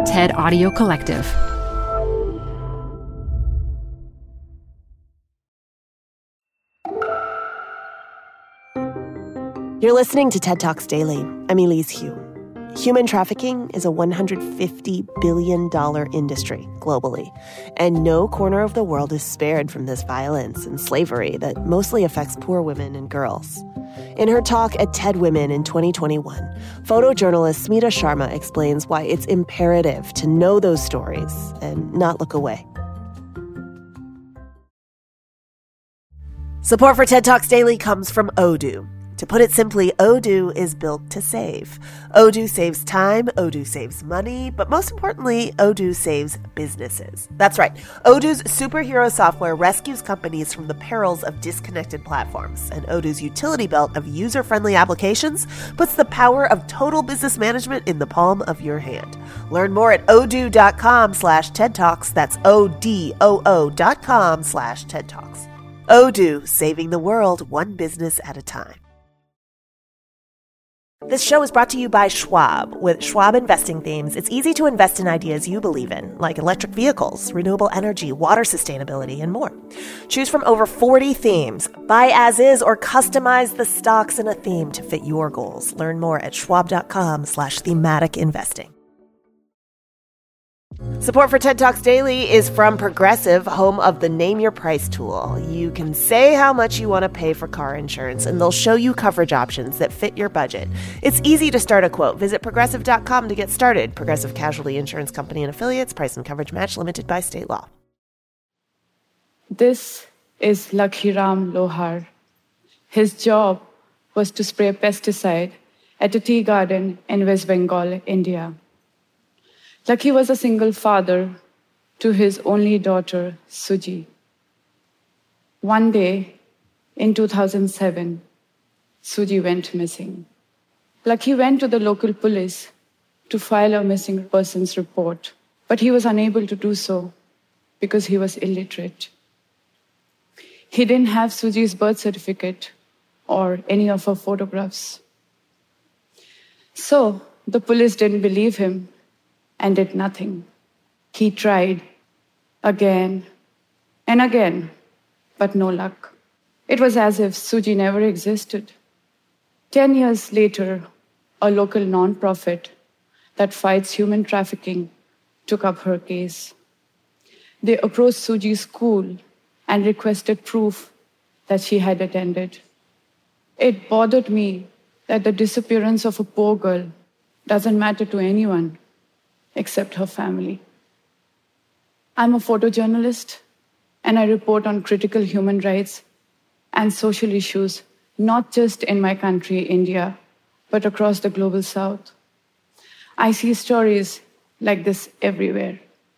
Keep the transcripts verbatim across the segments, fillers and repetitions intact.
TED Audio Collective. You're listening to TED Talks Daily. I'm Elise Hu. Human trafficking is a one hundred fifty billion dollars industry globally, and no corner of the world is spared from this violence and slavery that mostly affects poor women and girls. In her talk at TED Women in twenty twenty-one, photojournalist Smita Sharma explains why it's imperative to know those stories and not look away. Support for TED Talks Daily comes from Odoo. To put it simply, Odoo is built to save. Odoo saves time, Odoo saves money, but most importantly, Odoo saves businesses. That's right. Odoo's superhero software rescues companies from the perils of disconnected platforms, and Odoo's utility belt of user-friendly applications puts the power of total business management in the palm of your hand. Learn more at odoo.com slash TED Talks. That's O-D-O-O dot com slash TED Talks. Odoo, saving the world one business at a time. This show is brought to you by Schwab. With Schwab investing themes, it's easy to invest in ideas you believe in, like electric vehicles, renewable energy, water sustainability, and more. Choose from over forty themes. Buy as is or customize the stocks in a theme to fit your goals. Learn more at schwab.com slash thematic investing. Support for TED Talks Daily is from Progressive, home of the Name Your Price tool. You can say how much you want to pay for car insurance, and they'll show you coverage options that fit your budget. It's easy to start a quote. Visit progressive dot com to get started. Progressive Casualty Insurance Company and Affiliates. Price and coverage match limited by state law. This is Lakhiram Lohar. His job was to spray pesticide at a tea garden in West Bengal, India. Lucky was a single father to his only daughter, Suji. One day, in two thousand seven, Suji went missing. Lucky went to the local police to file a missing persons report, but he was unable to do so because he was illiterate. He didn't have Suji's birth certificate or any of her photographs. So the police didn't believe him and did nothing. He tried again and again, but no luck. It was as if Suji never existed. Ten years later, a local nonprofit that fights human trafficking took up her case. They approached Suji's school and requested proof that she had attended. It bothered me that the disappearance of a poor girl doesn't matter to anyone except her family. I'm a photojournalist, and I report on critical human rights and social issues, not just in my country, India, but across the global south. I see stories like this everywhere.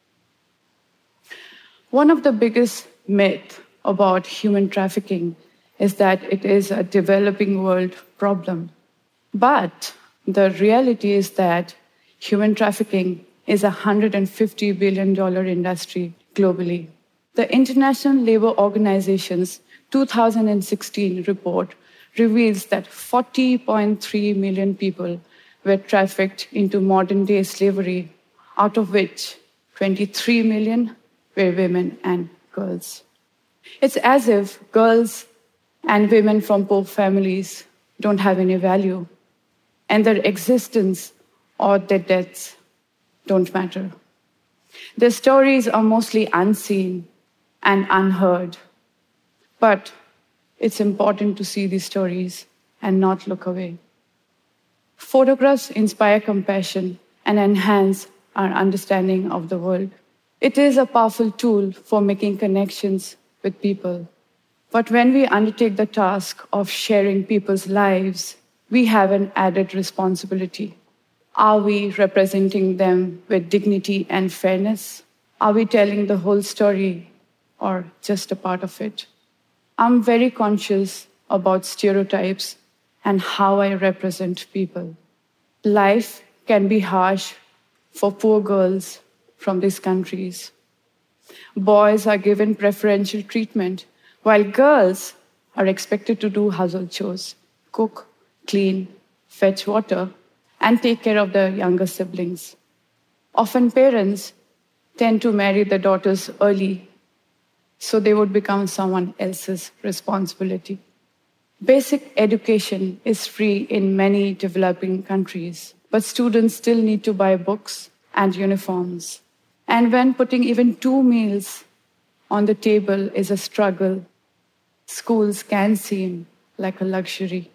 One of the biggest myths about human trafficking is that it is a developing world problem. But the reality is that human trafficking is a one hundred fifty billion dollars industry globally. The International Labour Organization's two thousand sixteen report reveals that forty point three million people were trafficked into modern-day slavery, out of which twenty-three million were women and girls. It's as if girls and women from poor families don't have any value, and their existence or their deaths don't matter. Their stories are mostly unseen and unheard. But it's important to see these stories and not look away. Photographs inspire compassion and enhance our understanding of the world. It is a powerful tool for making connections with people. But when we undertake the task of sharing people's lives, we have an added responsibility. Are we representing them with dignity and fairness? Are we telling the whole story or just a part of it? I'm very conscious about stereotypes and how I represent people. Life can be harsh for poor girls from these countries. Boys are given preferential treatment, while girls are expected to do household chores, cook, clean, fetch water, and take care of their younger siblings. Often parents tend to marry their daughters early, so they would become someone else's responsibility. Basic education is free in many developing countries, but students still need to buy books and uniforms. And when putting even two meals on the table is a struggle, schools can seem like a luxury.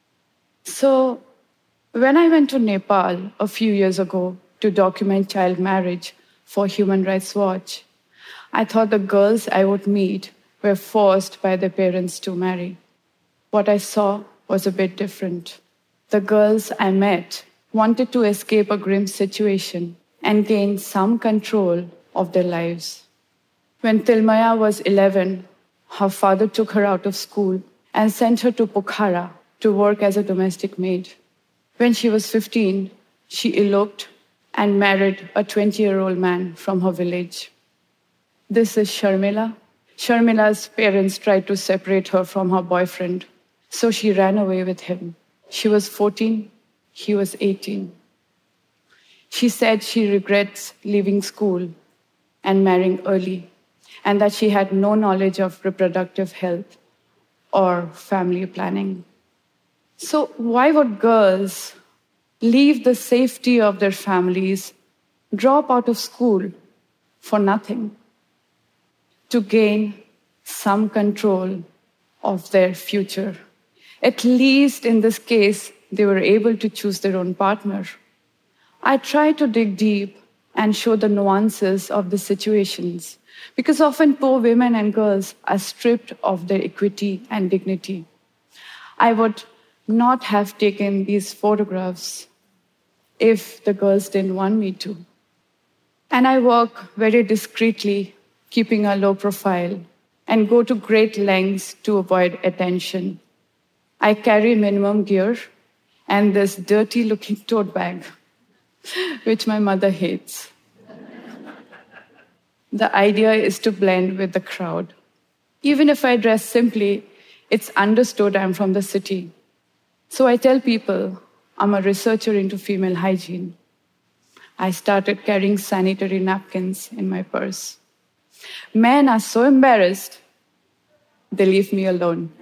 So, when I went to Nepal a few years ago to document child marriage for Human Rights Watch, I thought the girls I would meet were forced by their parents to marry. What I saw was a bit different. The girls I met wanted to escape a grim situation and gain some control of their lives. When Tilmaya was eleven, her father took her out of school and sent her to Pokhara to work as a domestic maid. When she was fifteen, she eloped and married a twenty-year-old man from her village. This is Sharmila. Sharmila's parents tried to separate her from her boyfriend, so she ran away with him. She was fourteen, he was eighteen. She said she regrets leaving school and marrying early, and that she had no knowledge of reproductive health or family planning. So why would girls leave the safety of their families, drop out of school for nothing, to gain some control of their future? At least in this case, they were able to choose their own partner. I try to dig deep and show the nuances of the situations, because often poor women and girls are stripped of their equity and dignity. I would not have taken these photographs if the girls didn't want me to. And I work very discreetly, keeping a low profile, and go to great lengths to avoid attention. I carry minimum gear and this dirty-looking tote bag, which my mother hates. The idea is to blend with the crowd. Even if I dress simply, it's understood I'm from the city. So I tell people I'm a researcher into female hygiene. I started carrying sanitary napkins in my purse. Men are so embarrassed, they leave me alone.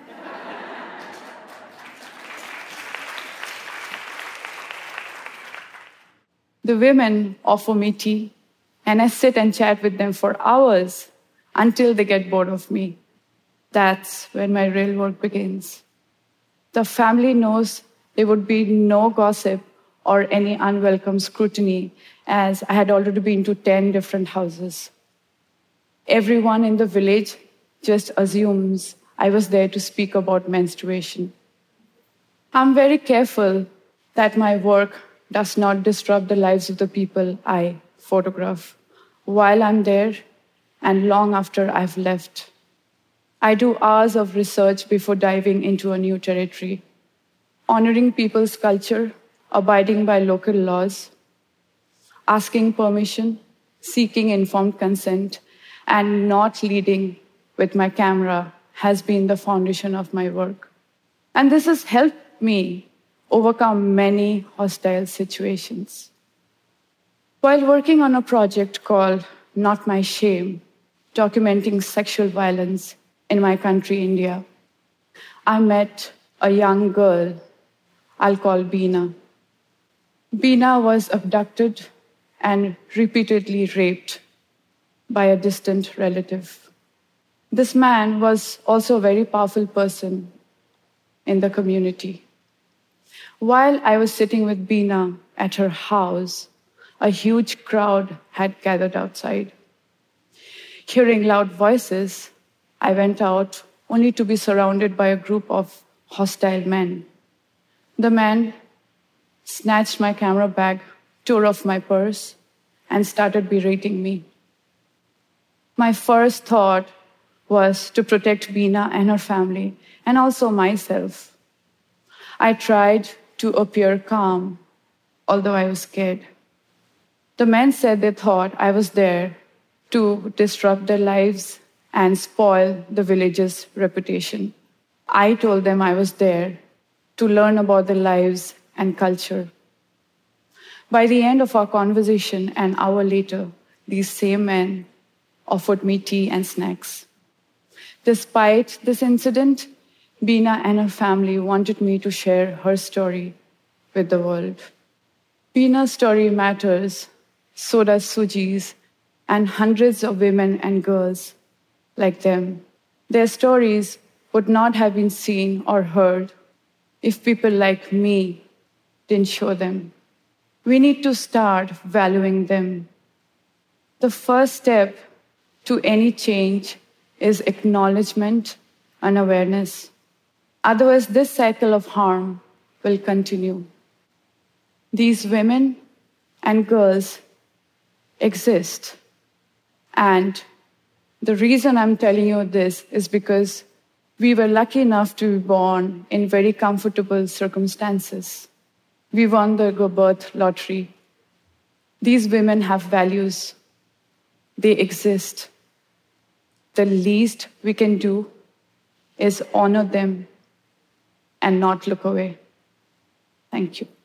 The women offer me tea, and I sit and chat with them for hours until they get bored of me. That's when my real work begins. The family knows there would be no gossip or any unwelcome scrutiny, as I had already been to ten different houses. Everyone in the village just assumes I was there to speak about menstruation. I'm very careful that my work does not disrupt the lives of the people I photograph while I'm there and long after I've left. I do hours of research before diving into a new territory, honoring people's culture, abiding by local laws, asking permission, seeking informed consent, and not leading with my camera has been the foundation of my work. And this has helped me overcome many hostile situations. While working on a project called Not My Shame, documenting sexual violence in my country, India, I met a young girl I'll call Beena. Beena was abducted and repeatedly raped by a distant relative. This man was also a very powerful person in the community. While I was sitting with Beena at her house, a huge crowd had gathered outside. Hearing loud voices, I went out only to be surrounded by a group of hostile men. The man snatched my camera bag, tore off my purse, and started berating me. My first thought was to protect Beena and her family, and also myself. I tried to appear calm, although I was scared. The men said they thought I was there to disrupt their lives and spoil the village's reputation. I told them I was there to learn about their lives and culture. By the end of our conversation, an hour later, these same men offered me tea and snacks. Despite this incident, Beena and her family wanted me to share her story with the world. Beena's story matters, so does Suji's, and hundreds of women and girls like them. Their stories would not have been seen or heard if people like me didn't show them. We need to start valuing them. The first step to any change is acknowledgement and awareness. Otherwise, this cycle of harm will continue. These women and girls exist. And the reason I'm telling you this is because we were lucky enough to be born in very comfortable circumstances. We won the birth lottery. These women have values. They exist. The least we can do is honor them and not look away. Thank you.